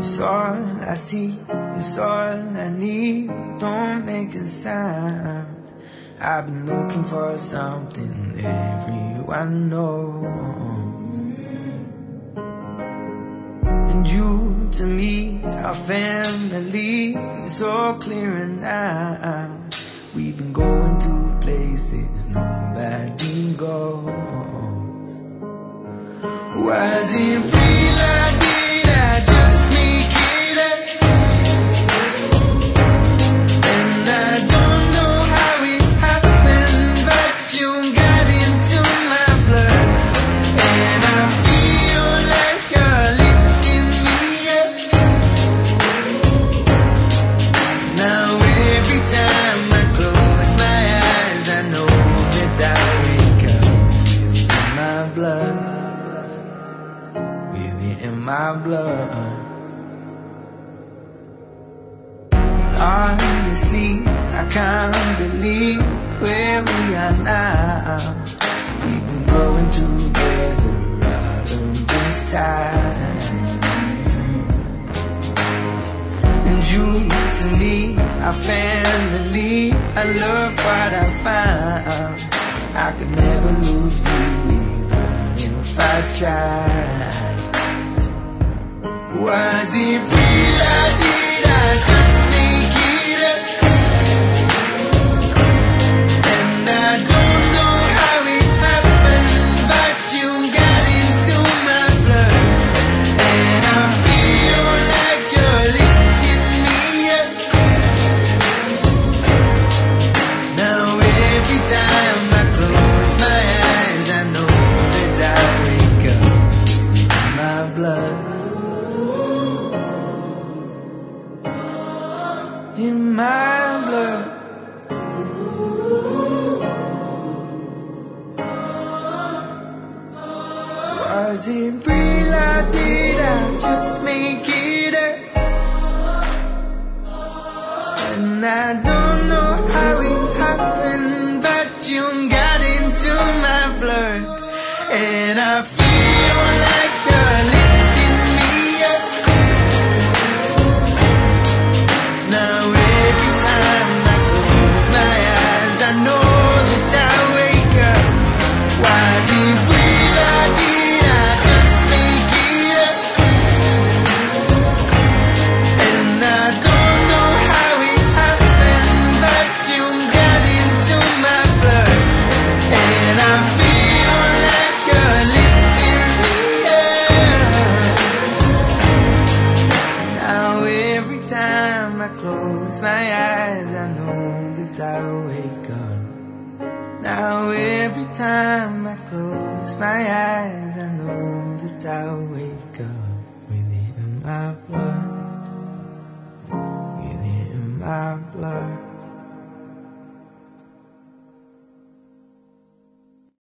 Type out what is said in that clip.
It's all I see, it's all I need. Don't make a sound. I've been looking for something everyone knows. And you to me, our family is so clear now. We've been going to places nobody goes. Was it real or did I just make it up? And I don't know how it happened, but you got into my blood. And I feel like you're lifting me up. Now every time I close my eyes, I know that I wake up with my blood. In my blood. Honestly, I can't believe where we are now. We've been growing together all of this time. And you to me, our family, I love what I found. I could never lose you even if I tried. Was it real or did I just make it up? And I don't know how it happened, but you got into my blood. And I feel like you're lifting me up. Now every time I close my eyes, I know that I wake up with my blood. In my blood. Was it real or did I just make it up? And I don't know how it happened, but you got into my blood. And I feel like you're lifting me up. Now every time I close my eyes, I know that I wake up. Was it real or did I just make it up? And I don't know how it happened, but you got into my blood. And I feel like you're lifting me up. Now every time I close my eyes, I know that I wake up. Now every time I close my eyes, I know that I wake up with it in my blood, with it in my blood.